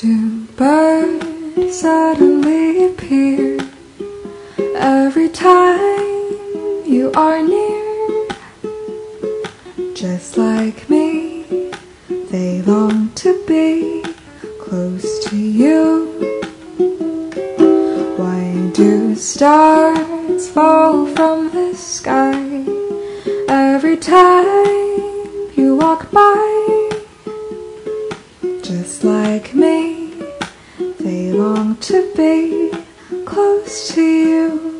Two birds suddenly appear every time you are near. Just like me, they long to be close to you. Why do stars fall from the sky every time you walk by? Just like me, they long to be close to you.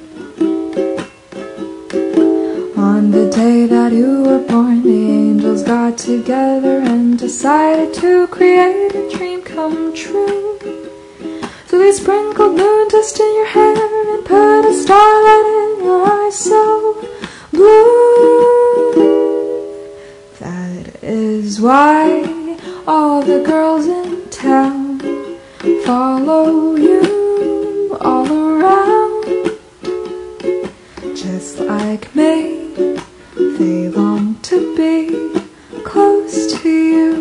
On the day that you were born, the angels got together and decided to create a dream come true. So they sprinkled moon dust in your hair and put a starlight in your eyes so blue. That is why all the girls in town follow you all around. Just like me, they long to be close to you.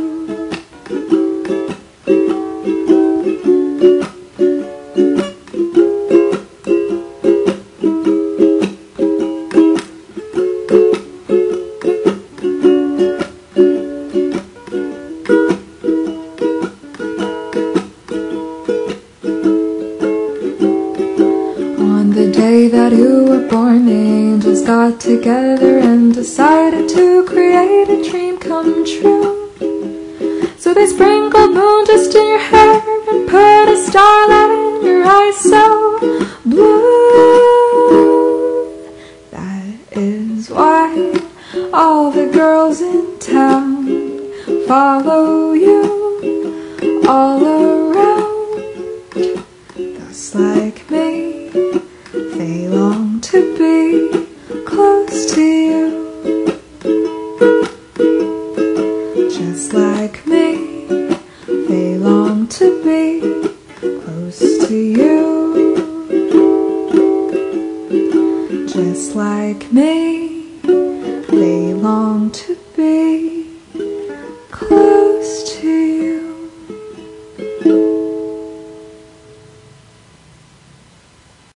On the day that you were born, the angels got together and decided to create a dream come true. So they sprinkled moon dust in your hair and put a starlight in your eyes so blue. That is why all the girls in town follow you all around. Just like me, they long to be close to you. Just like me, they long to be close to you. Just like me, they long to be